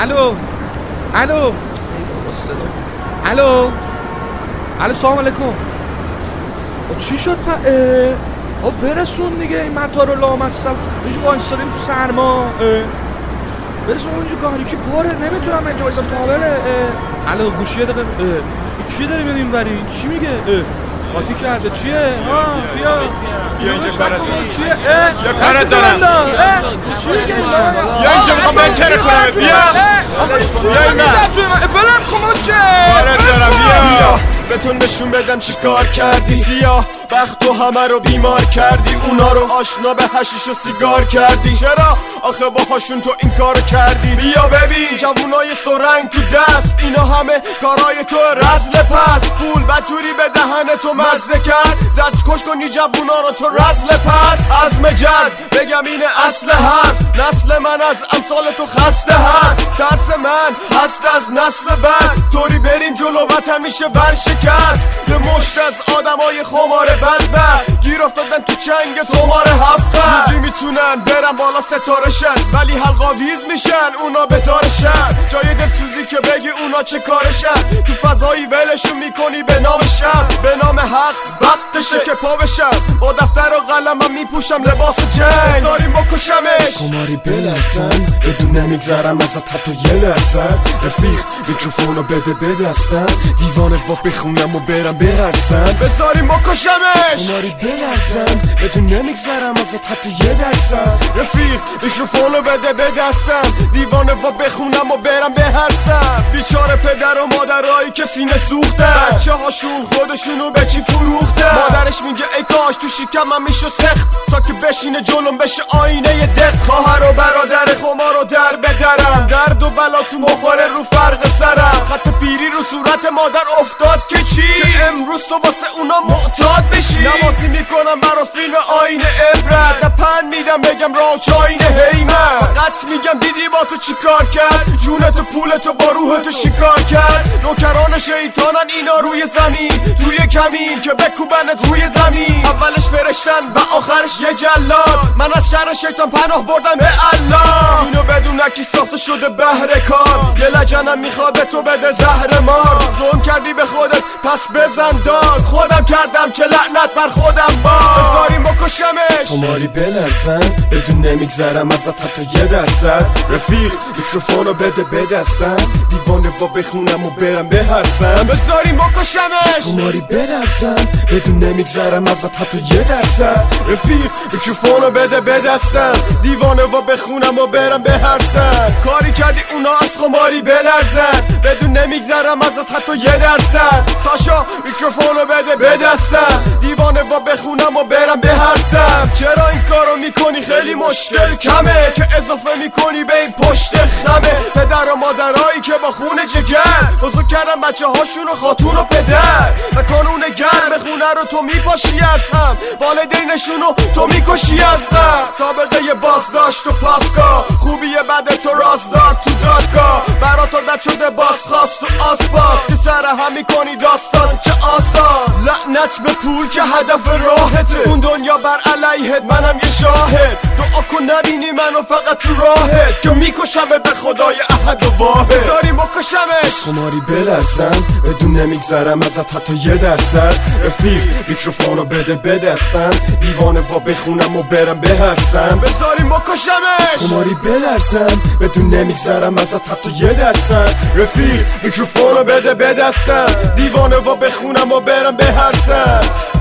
الو الو الو الو سلام علیکم. چی شد برسون دیگه این مطار رو لامصب اینجا وایسادیم تو سرما. برسون اونجا گاهی که پاره نمیتونم اینجا وایسم تا بره. الو گوشی یه دقیقه کی داری بدیم بری چی میگه؟ قاطی کرده چیه؟ بیا اینجا کارت دارم. چیه؟ یا کارت دارم. چی میگه؟ یا اینجا میخوام بهتره کنم. بیا اینا بلم کن چه؟ کارت دارم. بیا بهتون نشون بدم چی کار کردی. سیاه بخت و همه رو بیمار کردی، اونا رو آشنا به حشیش و سیگار کردی. چرا آخه باهاشون تو این کار کردی؟ بیا ببین جوونای سرنگ تو دست، اینا همه کارای تو رزل پس. پول بجوری به دهن تو مزه کرد، زج کش کنی جوونا رو تو رزل پس. از مجز بگم اینه اصل هست، نسل من از امثال تو خسته هست. ترس من هست از نسل بعد، طوری بریم جلو وطن میشه ورشکست. یه مشت از آدمای خمار بدبخت گیر افتادن تو چنگ تومار هفت. میگی میتونن برن بالا ستارشن ولی حلقاویز میشن اونا بدارشن. جای دلسوزی که بگی اونا چه کارشن، تو فضایی ولشون میکنی به نام شب. به نام حق وقتشه که پا بشم، با دفتر و قلمم میپوشم لباس جنگ. بذاریم بکشمش خماری بلرزن بدون نمیگذرم ازت حتی یه لحظه. رفیق میکروفونو بده بدستم، دیوانه و بخونم و برم برسم. بذاریم بکشمش خماری بلرزن بدون نمیگذرم ازت حتی یه درصد. رفیق میکروفونو بده بدستم، دیوانه و بخونم و برم بهرسم. بیچاره پدر و مادرایی که سینه سوختن، بچه هاشون خودشونو به چی فروختن. مادرش میگه ای کاش تو شکمم میشد سخت، تا که بشینه جلوم بشه آینه دق. خواهر و برادر خمارو در بدرم، درد و بلا تو مخوره رو فرق سرم. خط پیری رو صورت مادر افتاد که چی؟ که امروز تو واسه اونا معتاد بشی. نمازی میکنم برا فیلم آینه عبرت، دپن میدم بگم راه چاینه هیمن. فقط میگم دیدی با تو چی کار کرد، جونتو پولتو با روحتو شکار کرد. نوکران شیطانن اینا روی زمین، توی کمین که بکوبنت روی زمین. اولش فرشتن و آخرش یه جلاد، من از شر شیطان پناه بردم به الله. اینو بدون کی ساخته شده بهر کار، یه لجنم میخواد به تو بده زهر مار. ظلم کردی به خودت پس بزن داد، خودم کردم که لعنت بر خودم باد. بذاریم بکشمش خماری بلرزن بدون نمیگذرم ازت حتی یه درصد. رفیق میکروفونو بده بدستم، دیوانه و بخونم و برم بهرسم. بذاریم بکشمش خماری بلرزن بدون نمیگذرم ازت حتی یه درصد. رفیق میکروفونو بده بدستم، دیوانه و بخونم و برم بهرسم. کاری کردی اونا از خماری بلرزن، بدون نمیگذرم ازت حتی یه درصد. ساشا میکروفونو بده بدستم، دیوانه و بخونم و برم بهرسم. چرا این کارو میکنی؟ خیلی مشکل کمه که اضافه میکنی به این پشت خمه. پدر و مادرایی که با خون جگر بزرگ کردن بچه هاشون و خاتون و پدر، و کانون گرم خونه رو تو میپاشی از هم، والدینشونو تو میکشی از غم. سابقه بازداشت و پاسگاه، خوبی بد تو راز داد تو دادگاه. برا تو دد شده باز خواست تو آسپاس، که سر هم میکنی داستان چه آسان. لعنت به پول که هدف راهته، اون دنیا بر علیهت منم یه شاهد. دعا کن نبینی منو فقط تو راهت، که میکشم به خدای احد و واحد. بذاریم بکشمش خماری بلرزن بدون نمیگذرم ازت حتی یه درصد. رفیق میکروفونو بده بدستم، دیوانه و بخونم و برم بهرسم. بذاریم بکشمش خماری بلرزن بدون نمیگذرم ازت حتی یه درصد. رفیق میکروفونو بده بدستم، دیوانه و بخونم و برم بهرسم.